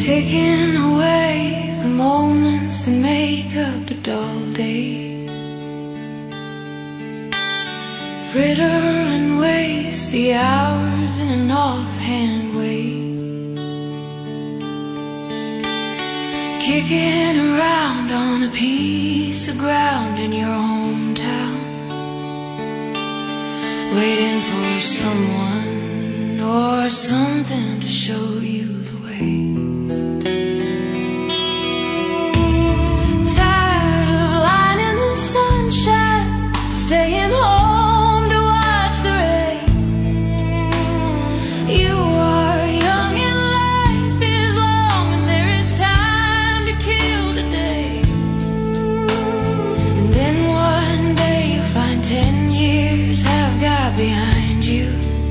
taking away the moments that make up a dull day. Fritter and waste the hours in an offhand way. Kicking around on a piece of ground in your hometown, waiting for someone or something to show you the way. Tired of lying in the sunshine, staying home to watch the rain. You are young and life is long, and there is time to kill today. And then one day you find 10 years have got behind you.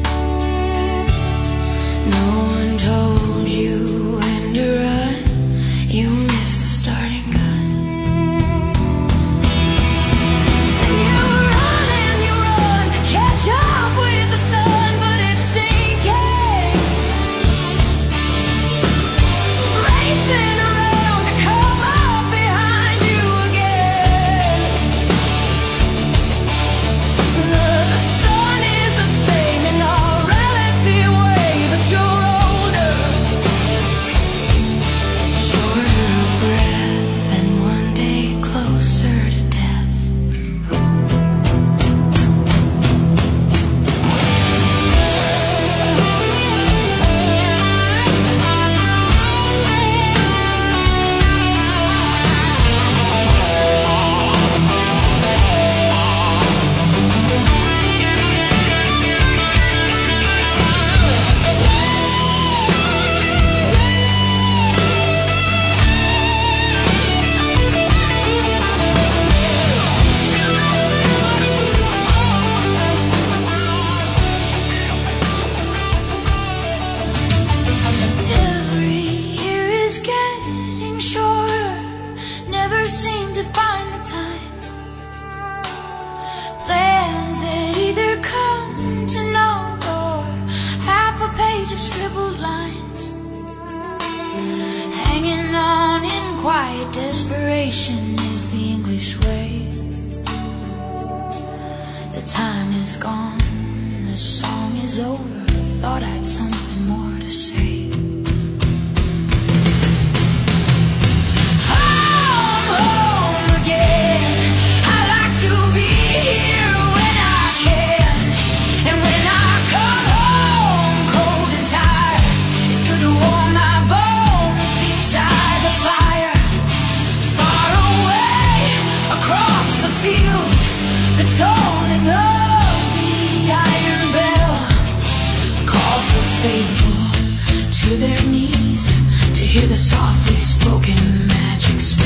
No one told you when to run, you missed the starting gun. And you run to catch up with the sun, but it's sinking. Racing around to come up behind you again. The sun is the same in our relative way, but you're older, shorter of breath, and one day closer to death. Every year is getting shorter, never seem to find the time. Plans that either come to no or half a page of scribbled lines, hanging on in quiet desperation is the English way. The time is gone, the song is over. Thought I'd something more to say. Home again. I like to be here when I can, and when I come home cold and tired, it's good to warm my bones beside the fire. Far away across the field, the tolling of the iron bell calls the faithful to their knees to hear the softly spoken magic spell.